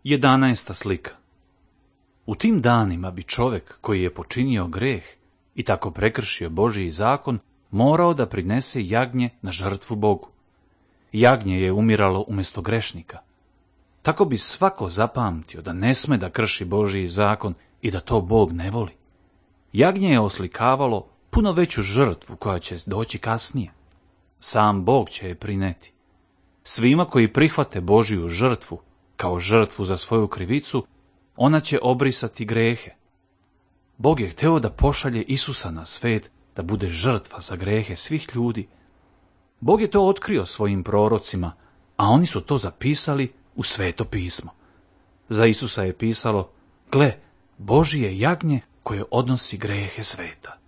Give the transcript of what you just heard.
11. slika. U tim danima bi čovjek koji je počinio greh i tako prekršio Božji zakon morao da prinese jagnje na žrtvu Bogu. Jagnje je umiralo umjesto grešnika. Tako bi svako zapamtio da ne sme da krši Božji zakon i da to Bog ne voli. Jagnje je oslikavalo puno veću žrtvu koja će doći kasnije. Sam Bog će je prineti. Svima koji prihvate Božju žrtvu kao žrtvu za svoju krivicu, ona će obrisati grehe. Bog je hteo da pošalje Isusa na svet da bude žrtva za grehe svih ljudi. Bog je to otkrio svojim prorocima, a oni su to zapisali u Sveto pismo. Za Isusa je pisalo: gle, Božje jagnje koje odnosi grehe sveta.